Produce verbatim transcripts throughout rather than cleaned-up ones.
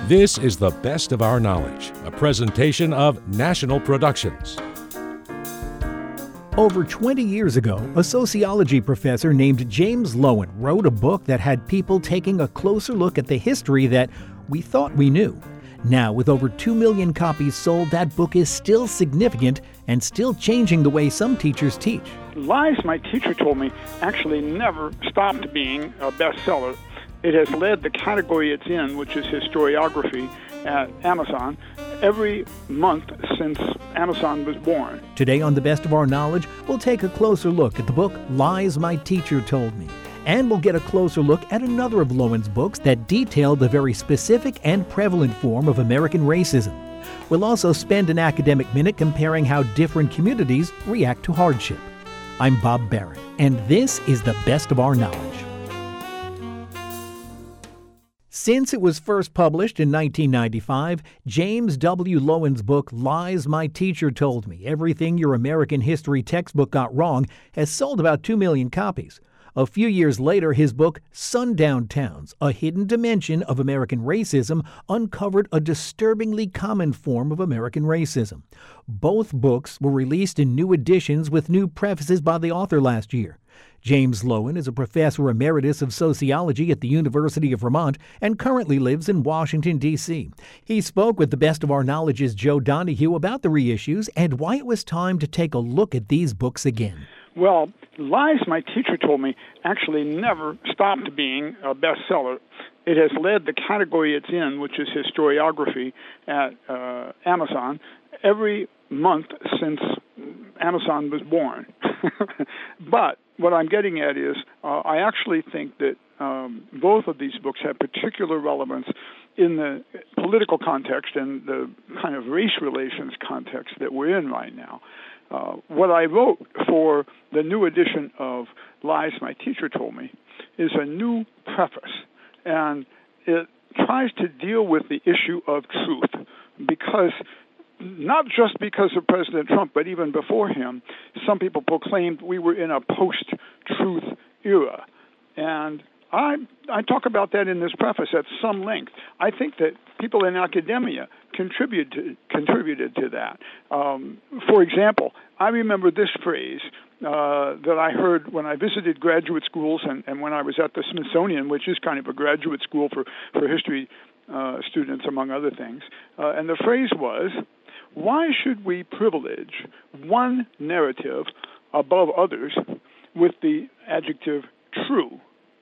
This is The Best of Our Knowledge, a presentation of National Productions. Over twenty years ago, a sociology professor named James Loewen wrote a book that had people taking a closer look at the history that we thought we knew. Now, with over two million copies sold, that book is still significant and still changing the way some teachers teach. Lies My Teacher Told Me actually never stopped being a bestseller. It has led the category it's in, which is historiography, at Amazon, every month since Amazon was born. Today on The Best of Our Knowledge, we'll take a closer look at the book Lies My Teacher Told Me. And we'll get a closer look at another of Loewen's books that detailed the very specific and prevalent form of American racism. We'll also spend an academic minute comparing how different communities react to hardship. I'm Bob Barrett, and this is The Best of Our Knowledge. Since it was first published in nineteen ninety-five, James W. Loewen's book, Lies My Teacher Told Me, Everything Your American History Textbook Got Wrong, has sold about two million copies. A few years later, his book, Sundown Towns, A Hidden Dimension of American Racism, uncovered a disturbingly common form of American racism. Both books were released in new editions with new prefaces by the author last year. James Loewen is a professor emeritus of sociology at the University of Vermont and currently lives in Washington, D C He spoke with The Best of Our Knowledge's Joe Donahue about the reissues and why it was time to take a look at these books again. Well, Lies My Teacher Told Me actually never stopped being a bestseller. It has led the category it's in, which is historiography, at uh, Amazon, every month since Amazon was born. But what I'm getting at is uh, I actually think that um, both of these books have particular relevance in the political context and the kind of race relations context that we're in right now. Uh, what I wrote for the new edition of Lies My Teacher Told Me is a new preface, and it tries to deal with the issue of truth, because not just because of President Trump, but even before him, some people proclaimed we were in a post-truth era. And I, I talk about that in this preface at some length. I think that people in academia contribute to, contributed to that. Um, for example, I remember this phrase uh, that I heard when I visited graduate schools and, and when I was at the Smithsonian, which is kind of a graduate school for, for history uh, students, among other things. Uh, and the phrase was, why should we privilege one narrative above others with the adjective true?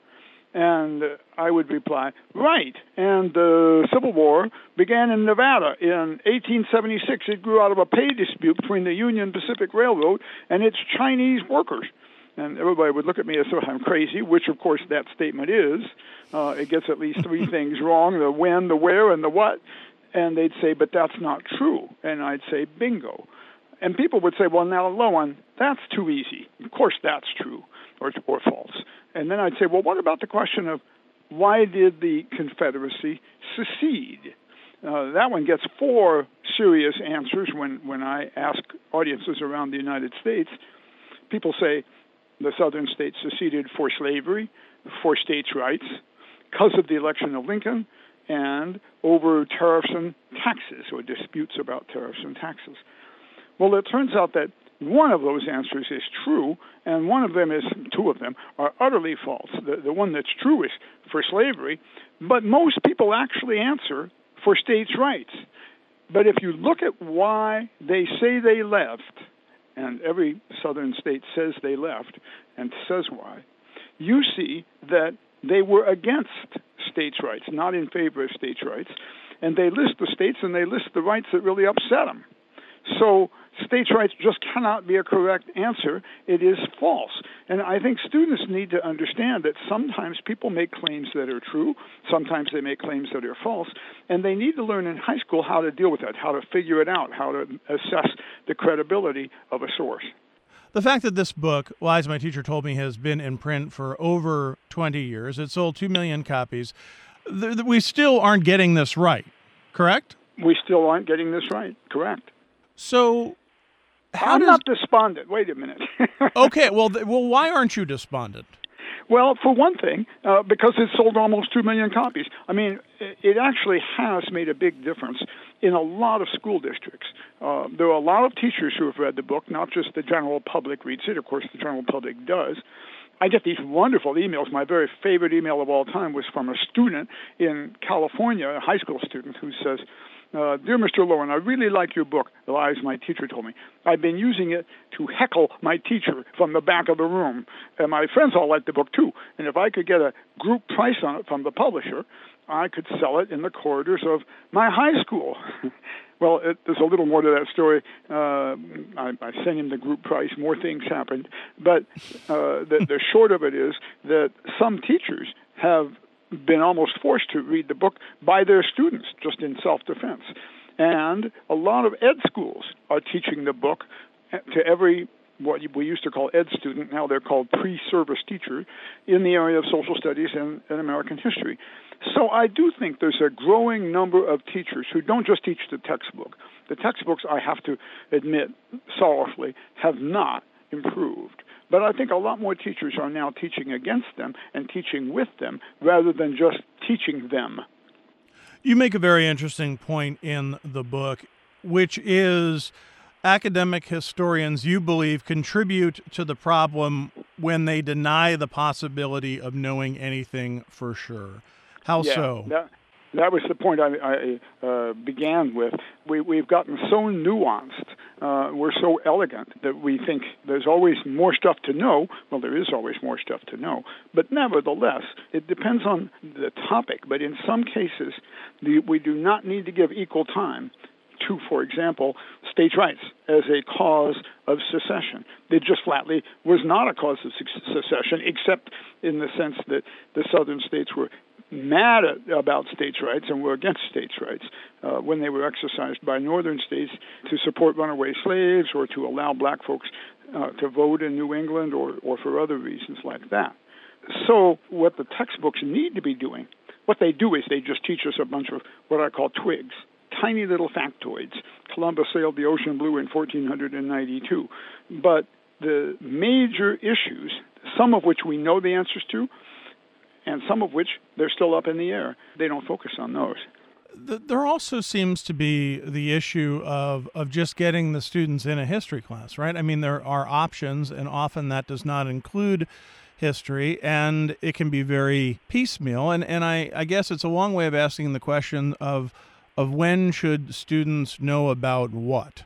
And I would reply, right. And the Civil War began in Nevada in eighteen seventy-six. It grew out of a pay dispute between the Union Pacific Railroad and its Chinese workers. And everybody would look at me as though I'm crazy, which, of course, that statement is. Uh, it gets at least three things wrong, the when, the where, and the what. And they'd say, but that's not true. And I'd say, bingo. And people would say, well, now, Loewen, that's too easy. Of course that's true, or, or false. And then I'd say, well, what about the question of why did the Confederacy secede? Uh, that one gets four serious answers when, when I ask audiences around the United States. People say the southern states seceded for slavery, for states' rights, because of the election of Lincoln, and over tariffs and taxes, or disputes about tariffs and taxes. Well, it turns out that one of those answers is true, and one of them is, two of them, are utterly false. The, the one that's true is for slavery, but most people actually answer for states' rights. But if you look at why they say they left, and every southern state says they left and says why, you see that they were against states' rights, not in favor of states' rights, and they list the states and they list the rights that really upset them. So states' rights just cannot be a correct answer. It is false. And I think students need to understand that sometimes people make claims that are true, sometimes they make claims that are false, and they need to learn in high school how to deal with that, how to figure it out, how to assess the credibility of a source. The fact that this book, Lies My Teacher Told Me, has been in print for over twenty years, it sold two million copies, th- th- we still aren't getting this right, correct? We still aren't getting this right, correct. So how I'm does... not despondent. Wait a minute. Okay, well, th- well, why aren't you despondent? Well, for one thing, uh, because it sold almost two million copies. I mean, it actually has made a big difference in a lot of school districts. Uh, there are a lot of teachers who have read the book, not just the general public reads it. Of course, the general public does. I get these wonderful emails. My very favorite email of all time was from a student in California, a high school student, who says, Uh, Dear Mister Lowen, I really like your book, Lies My Teacher Told Me. I've been using it to heckle my teacher from the back of the room. And my friends all like the book, too. And if I could get a group price on it from the publisher, I could sell it in the corridors of my high school. Well, it, there's a little more to that story. Uh, I, I sent him the group price. More things happened. But uh, the, the short of it is that some teachers have been almost forced to read the book by their students, just in self-defense. And a lot of ed schools are teaching the book to every, what we used to call ed student, now they're called pre-service teacher, in the area of social studies and, and American history. So I do think there's a growing number of teachers who don't just teach the textbook. The textbooks, I have to admit sorrowfully, have not improved. But I think a lot more teachers are now teaching against them and teaching with them rather than just teaching them. You make a very interesting point in the book, which is academic historians, you believe, contribute to the problem when they deny the possibility of knowing anything for sure. How yeah, so? That, that was the point I, I uh, began with. We, we've gotten so nuanced, uh, we're so elegant that we think there's always more stuff to know. Well, there is always more stuff to know. But nevertheless, it depends on the topic. But in some cases, the, we do not need to give equal time to, for example, states' rights as a cause of secession. It just flatly was not a cause of secession, except in the sense that the southern states were mad at, about states' rights and were against states' rights uh, when they were exercised by northern states to support runaway slaves or to allow black folks uh, to vote in New England or, or for other reasons like that. So what the textbooks need to be doing, what they do is they just teach us a bunch of what I call twigs, tiny little factoids. Columbus sailed the ocean blue in fourteen ninety-two. But the major issues, some of which we know the answers to, and some of which they're still up in the air, they don't focus on those. There also seems to be the issue of, of just getting the students in a history class, right? I mean, there are options, and often that does not include history, and it can be very piecemeal. And, and I, I guess it's a long way of asking the question of of when should students know about what?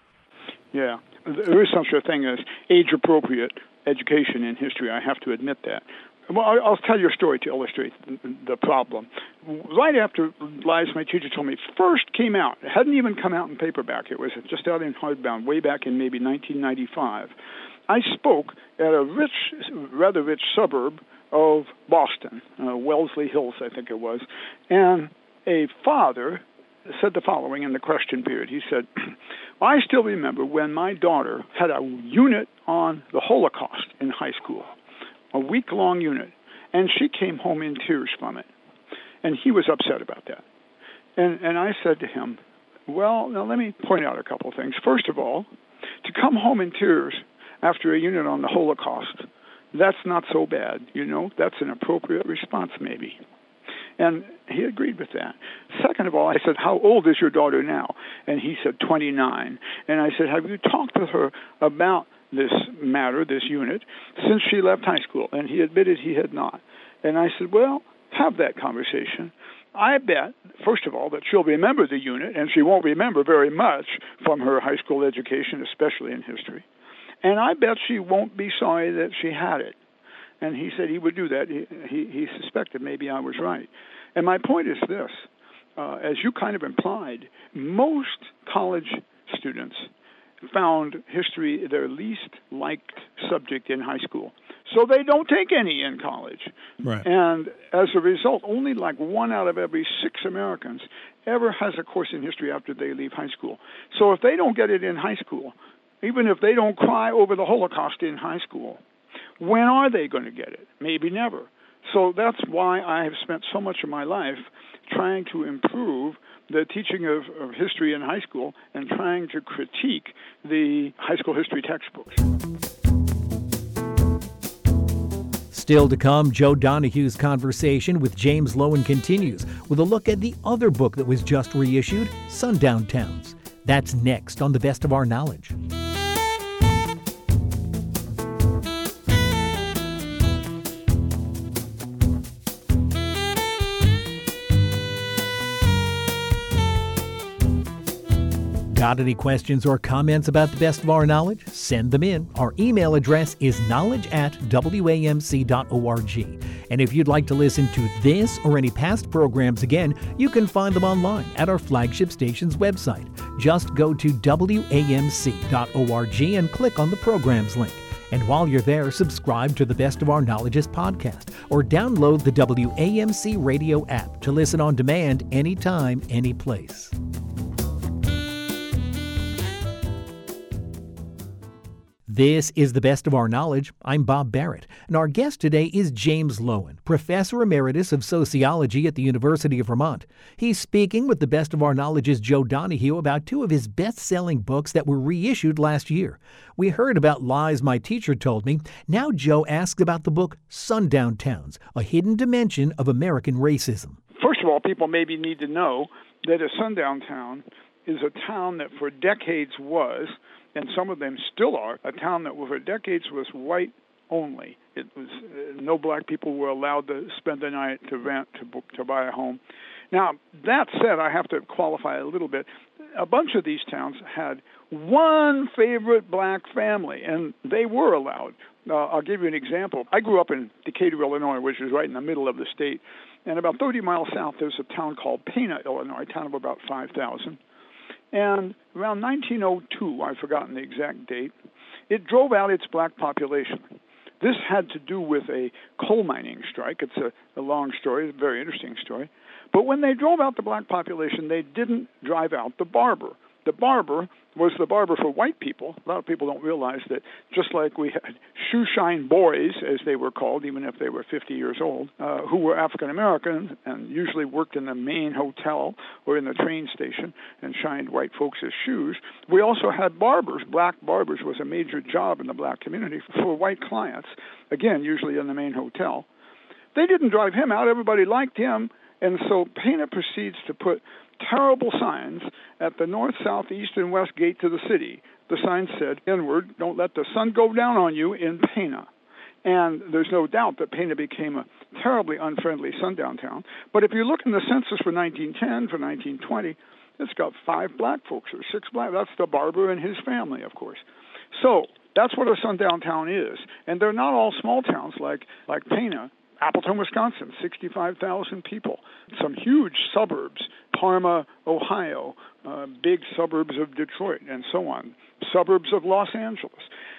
Yeah, there is such a thing as age-appropriate education in history. I have to admit that. Well, I'll tell you a story to illustrate the problem. Right after Lies My Teacher Told Me first came out, it hadn't even come out in paperback. It was just out in hardbound way back in maybe nineteen ninety-five. I spoke at a rich, rather rich suburb of Boston, uh, Wellesley Hills, I think it was, and a father said the following in the question period. He said, I still remember when my daughter had a unit on the Holocaust in high school, a week-long unit, and she came home in tears from it. And he was upset about that. And and I said to him, well, now let me point out a couple of things. First of all, to come home in tears after a unit on the Holocaust, that's not so bad, you know. That's an appropriate response, maybe. And he agreed with that. Second of all, I said, how old is your daughter now? And he said, twenty-nine. And I said, have you talked with her about this matter, this unit, since she left high school? And he admitted he had not. And I said, well, have that conversation. I bet, first of all, that she'll remember the unit, and she won't remember very much from her high school education, especially in history. And I bet she won't be sorry that she had it. And he said he would do that. He, he, he suspected maybe I was right. And my point is this. Uh, as you kind of implied, most college students found history their least liked subject in high school. So they don't take any in college. Right. And as a result, only like one out of every six Americans ever has a course in history after they leave high school. So if they don't get it in high school, even if they don't cry over the Holocaust in high school, when are they going to get it? Maybe never. So that's why I have spent so much of my life trying to improve the teaching of, of history in high school and trying to critique the high school history textbooks. Still to come, Joe Donohue's conversation with James Loewen continues with a look at the other book that was just reissued, Sundown Towns. That's next on The Best of Our Knowledge. Got any questions or comments about The Best of Our Knowledge? Send them in. Our email address is knowledge at w a m c dot org. And if you'd like to listen to this or any past programs again, you can find them online at our flagship station's website. Just go to w a m c dot org and click on the programs link. And while you're there, subscribe to the Best of Our Knowledge's podcast or download the W A M C radio app to listen on demand anytime, any place. This is The Best of Our Knowledge. I'm Bob Barrett, and our guest today is James Loewen, Professor Emeritus of Sociology at the University of Vermont. He's speaking with The Best of Our Knowledge's Joe Donohue about two of his best-selling books that were reissued last year. We heard about Lies My Teacher Told Me. Now Joe asks about the book Sundown Towns, a hidden dimension of American racism. First of all, people maybe need to know that a sundown town is a town that for decades was, and some of them still are, a town that for decades was white only. It was uh, no black people were allowed to spend the night, to rent, to book, to buy a home. Now, that said, I have to qualify a little bit. A bunch of these towns had one favorite black family, and they were allowed. Uh, I'll give you an example. I grew up in Decatur, Illinois, which is right in the middle of the state. And about thirty miles south, there's a town called Pana, Illinois, a town of about five thousand. And around nineteen oh two, I've forgotten the exact date, it drove out its black population. This had to do with a coal mining strike. It's a, a long story, a very interesting story. But when they drove out the black population, they didn't drive out the barber. The barber was the barber for white people. A lot of people don't realize that just like we had shoeshine boys, as they were called, even if they were fifty years old, uh, who were African-American and usually worked in the main hotel or in the train station and shined white folks' shoes, we also had barbers. Black barbers was a major job in the black community for white clients, again, usually in the main hotel. They didn't drive him out. Everybody liked him. And so Pana proceeds to put terrible signs at the north, south, east, and west gate to the city. The sign said, N-word, don't let the sun go down on you in Pana. And there's no doubt that Pana became a terribly unfriendly sundown town. But if you look in the census for nineteen ten, for nineteen twenty, it's got five black folks or six black. That's the barber and his family, of course. So that's what a sundown town is. And they're not all small towns like, like Pana. Appleton, Wisconsin, sixty-five thousand people. Some huge suburbs, Parma, Ohio, uh, big suburbs of Detroit, and so on, suburbs of Los Angeles.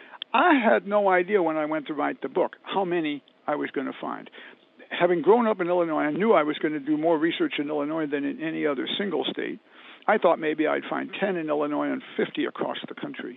I had no idea when I went to write the book how many I was going to find. Having grown up in Illinois, I knew I was going to do more research in Illinois than in any other single state. I thought maybe I'd find ten in Illinois and fifty across the country.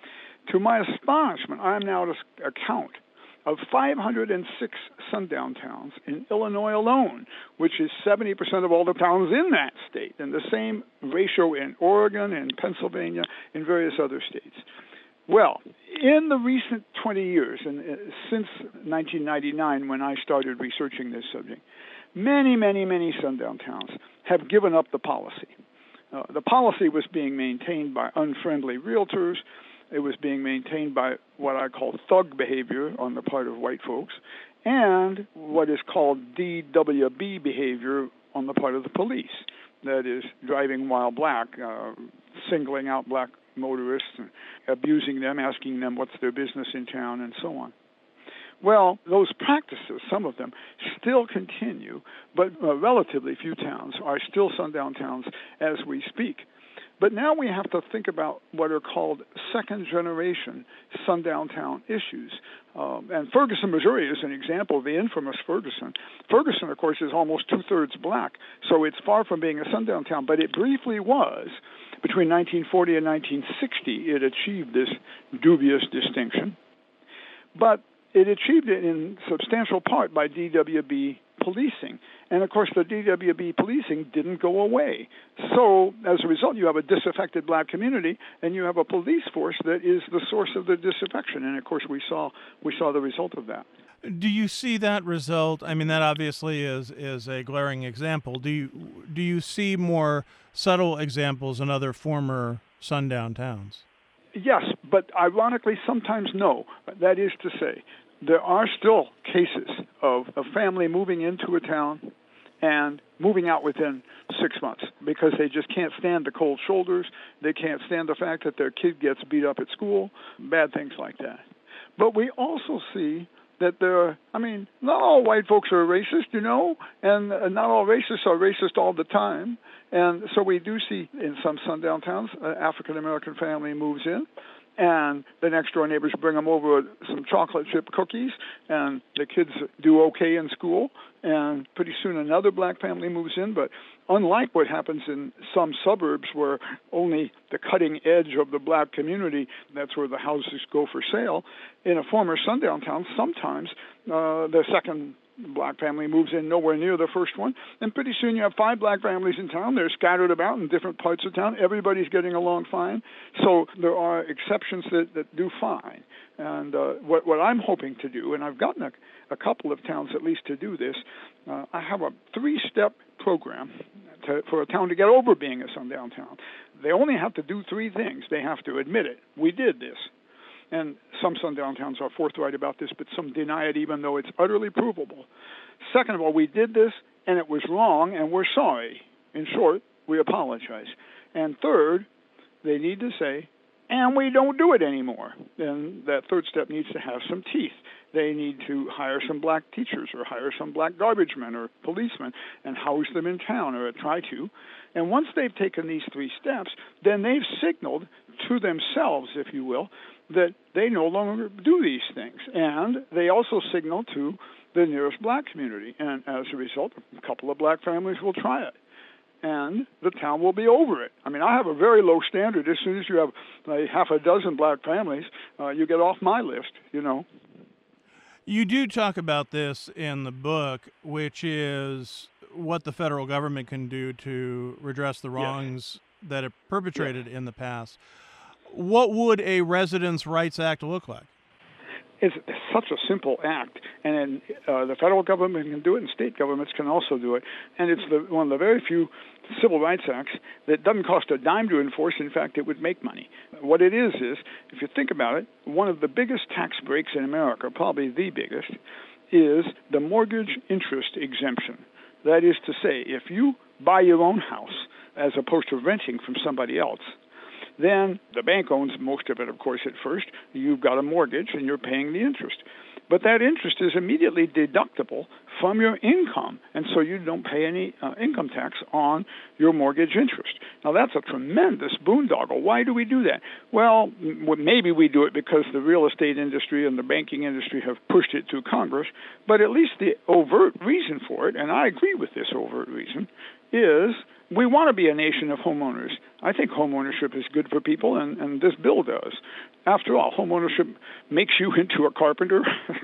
To my astonishment, I'm now to account of five hundred six sundown towns in Illinois alone, which is seventy percent of all the towns in that state, and the same ratio in Oregon and Pennsylvania and various other states. Well, in the recent twenty years, and uh, since nineteen ninety-nine when I started researching this subject, many, many, many sundown towns have given up the policy. Uh, the policy was being maintained by unfriendly realtors. It was being maintained by what I call thug behavior on the part of white folks and what is called D W B behavior on the part of the police. That is, driving while black, uh, singling out black motorists, and abusing them, asking them what's their business in town, and so on. Well, those practices, some of them, still continue, but uh, relatively few towns are still sundown towns as we speak. But now we have to think about what are called second-generation sundown town issues. Um, and Ferguson, Missouri is an example of the infamous Ferguson. Ferguson, of course, is almost two-thirds black, so it's far from being a sundown town, but it briefly was. Between nineteen forty and nineteen sixty, it achieved this dubious distinction. But it achieved it in substantial part by D W B policing. And, of course, the D W B policing didn't go away. So, as a result, you have a disaffected black community, and you have a police force that is the source of the disaffection. And, of course, we saw we saw the result of that. Do you see that result? I mean, that obviously is is a glaring example. Do you do you see more subtle examples in other former sundown towns? Yes, but ironically, sometimes no. That is to say, there are still cases of a family moving into a town and moving out within six months because they just can't stand the cold shoulders. They can't stand the fact that their kid gets beat up at school, bad things like that. But we also see that there are, I mean, not all white folks are racist, you know, and not all racists are racist all the time. And so we do see in some sundown towns, an African-American family moves in, and the next-door neighbors bring them over some chocolate chip cookies, and the kids do okay in school, and pretty soon another black family moves in. But unlike what happens in some suburbs where only the cutting edge of the black community, that's where the houses go for sale, in a former sundown town, sometimes uh, the second black family moves in nowhere near the first one, and pretty soon you have five black families in town. They're scattered about in different parts of town. Everybody's getting along fine. So there are exceptions that, that do fine. And uh, what, what I'm hoping to do, and I've gotten a, a couple of towns at least to do this, uh, I have a three-step program to, for a town to get over being a sundown town. They only have to do three things. They have to admit it. We did this. And some sundown towns are forthright about this, but some deny it even though it's utterly provable. Second of all, we did this, and it was wrong, and we're sorry. In short, we apologize. And third, they need to say, and we don't do it anymore. And that third step needs to have some teeth. They need to hire some black teachers or hire some black garbage men or policemen and house them in town, or try to. And once they've taken these three steps, then they've signaled to themselves, if you will, that they no longer do these things. And they also signal to the nearest black community. And as a result, a couple of black families will try it. And the town will be over it. I mean, I have a very low standard. As soon as you have like, half a dozen black families, uh, you get off my list, you know. You do talk about this in the book, which is what the federal government can do to redress the wrongs yes. that it perpetrated yes. in the past. What would a Residents' Rights Act look like? It's such a simple act, and uh, the federal government can do it, and state governments can also do it. And it's the, one of the very few civil rights acts that doesn't cost a dime to enforce. In fact, it would make money. What it is is, if you think about it, one of the biggest tax breaks in America, probably the biggest, is the mortgage interest exemption. That is to say, if you buy your own house as opposed to renting from somebody else, then the bank owns most of it, of course, at first. You've got a mortgage, and you're paying the interest. But that interest is immediately deductible from your income, and so you don't pay any uh, income tax on your mortgage interest. Now, that's a tremendous boondoggle. Why do we do that? Well, m- maybe we do it because the real estate industry and the banking industry have pushed it through Congress, but at least the overt reason for it, and I agree with this overt reason, is we want to be a nation of homeowners. I think homeownership is good for people, and, and this bill does. After all, homeownership makes you into a carpenter,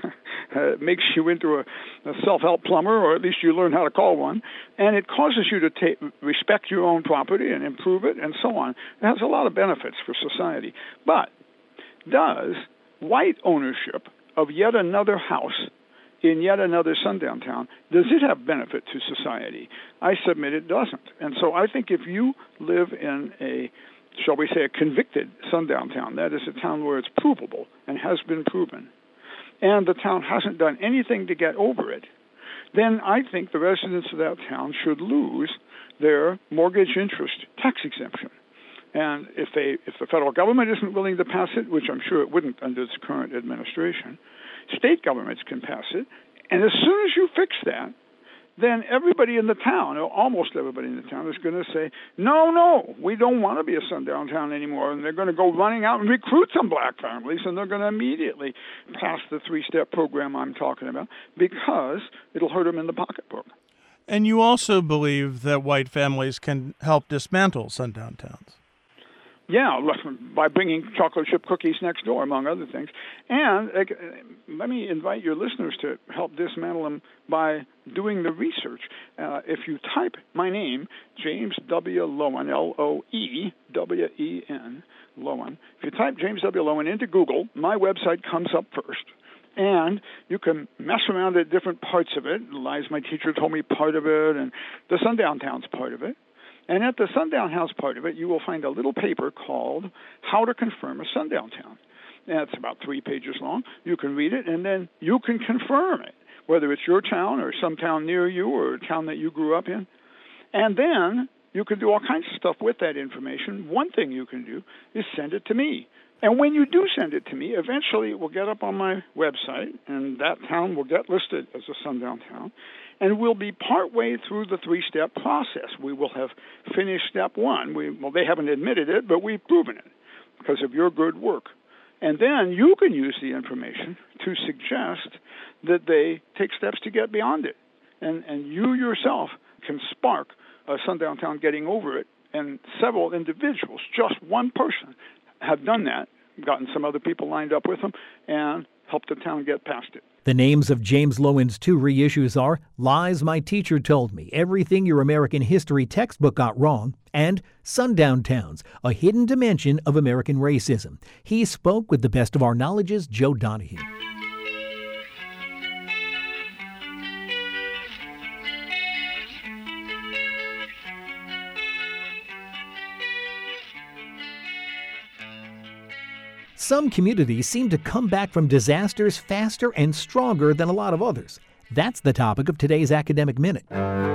uh, makes you into a, a self-help plumber, or at least you learn how to call one, and it causes you to ta- respect your own property and improve it, and so on. It has a lot of benefits for society. But does white ownership of yet another house in yet another sundown town, does it have benefit to society? I submit it doesn't. And so I think if you live in a, shall we say, a convicted sundown town, that is a town where it's provable and has been proven, and the town hasn't done anything to get over it, then I think the residents of that town should lose their mortgage interest tax exemption. And if they, if the federal government isn't willing to pass it, which I'm sure it wouldn't under its current administration, state governments can pass it. And as soon as you fix that, then everybody in the town, or almost everybody in the town, is going to say, no, no, we don't want to be a sundown town anymore. And they're going to go running out and recruit some black families, and they're going to immediately pass the three-step program I'm talking about because it'll hurt them in the pocketbook. And you also believe that white families can help dismantle sundown towns. Yeah, by bringing chocolate chip cookies next door, among other things. And uh, let me invite your listeners to help dismantle them by doing the research. Uh, if you type my name, James W. Loewen, L O E W E N, Loewen. If you type James W. Loewen into Google, my website comes up first. And you can mess around at different parts of it. Lies My Teacher Told Me part of it, and the Sundown Towns part of it. And at the Sundown House part of it, you will find a little paper called How to Confirm a Sundown Town. And it's about three pages long. You can read it, and then you can confirm it, whether it's your town or some town near you or a town that you grew up in. And then you can do all kinds of stuff with that information. One thing you can do is send it to me. And when you do send it to me, eventually it will get up on my website, and that town will get listed as a Sundown Town. And we'll be partway through the three-step process. We will have finished step one. We, well, they haven't admitted it, but we've proven it because of your good work. And then you can use the information to suggest that they take steps to get beyond it. And, and you yourself can spark a Sundown Town getting over it. And several individuals, just one person, have done that, gotten some other people lined up with them, and helped the town get past it. The names of James Loewen's two reissues are Lies My Teacher Told Me, Everything Your American History Textbook Got Wrong, and Sundown Towns, A Hidden Dimension of American Racism. He spoke with the Best of Our Knowledge's Joe Donahue. Some communities seem to come back from disasters faster and stronger than a lot of others. That's the topic of today's Academic Minute.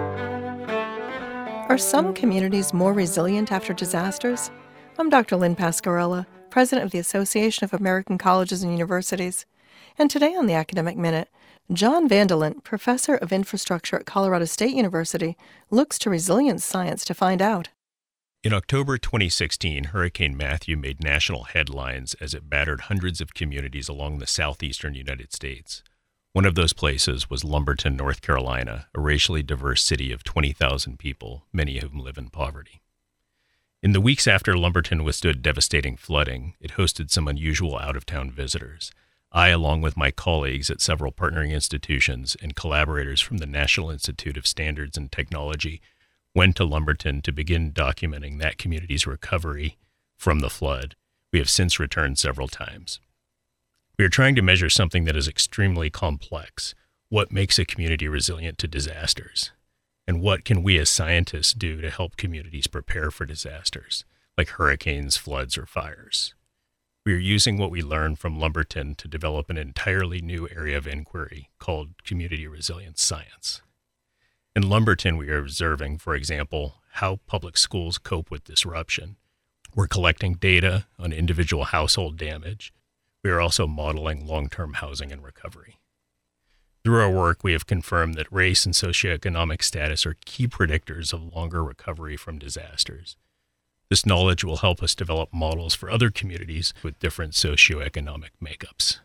Are some communities more resilient after disasters? I'm Doctor Lynn Pascarella, President of the Association of American Colleges and Universities. And today on the Academic Minute, John Vandelent, Professor of Infrastructure at Colorado State University, looks to resilience science to find out. In October twenty sixteen, Hurricane Matthew made national headlines as it battered hundreds of communities along the southeastern United States. One of those places was Lumberton, North Carolina, a racially diverse city of twenty thousand people, many of whom live in poverty. In the weeks after Lumberton withstood devastating flooding, it hosted some unusual out-of-town visitors. I, along with my colleagues at several partnering institutions and collaborators from the National Institute of Standards and Technology, went to Lumberton to begin documenting that community's recovery from the flood. We have since returned several times. We are trying to measure something that is extremely complex. What makes a community resilient to disasters? And what can we as scientists do to help communities prepare for disasters, like hurricanes, floods, or fires? We are using what we learned from Lumberton to develop an entirely new area of inquiry called community resilience science. In Lumberton, we are observing, for example, how public schools cope with disruption. We're collecting data on individual household damage. We are also modeling long-term housing and recovery. Through our work, we have confirmed that race and socioeconomic status are key predictors of longer recovery from disasters. This knowledge will help us develop models for other communities with different socioeconomic makeups.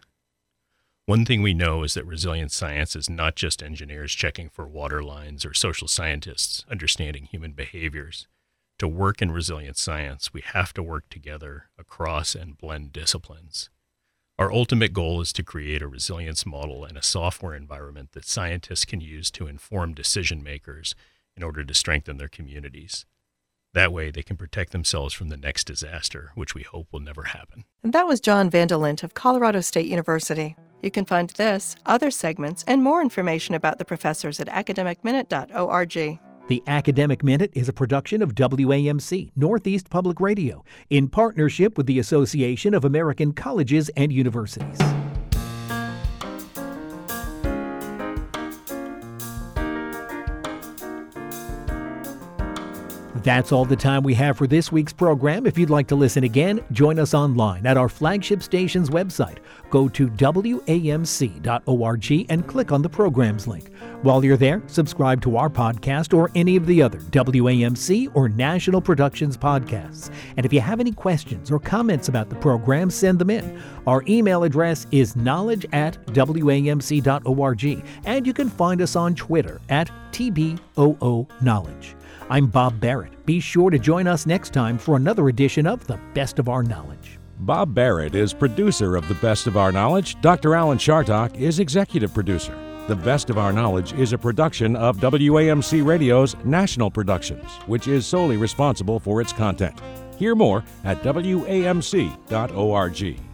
One thing we know is that resilience science is not just engineers checking for water lines or social scientists understanding human behaviors. To work in resilience science, we have to work together across and blend disciplines. Our ultimate goal is to create a resilience model and a software environment that scientists can use to inform decision makers in order to strengthen their communities. That way, they can protect themselves from the next disaster, which we hope will never happen. And that was John Vandelent of Colorado State University. You can find this, other segments, and more information about the professors at academic minute dot org. The Academic Minute is a production of W A M C, Northeast Public Radio, in partnership with the Association of American Colleges and Universities. That's all the time we have for this week's program. If you'd like to listen again, join us online at our flagship station's website. Go to W A M C dot org and click on the programs link. While you're there, subscribe to our podcast or any of the other W A M C or National Productions podcasts. And if you have any questions or comments about the program, send them in. Our email address is knowledge at W A M C dot org, and you can find us on Twitter at T B O O Knowledge. I'm Bob Barrett. Be sure to join us next time for another edition of The Best of Our Knowledge. Bob Barrett is producer of The Best of Our Knowledge. Doctor Alan Chartock is executive producer. The Best of Our Knowledge is a production of W A M C Radio's National Productions, which is solely responsible for its content. Hear more at W A M C dot org.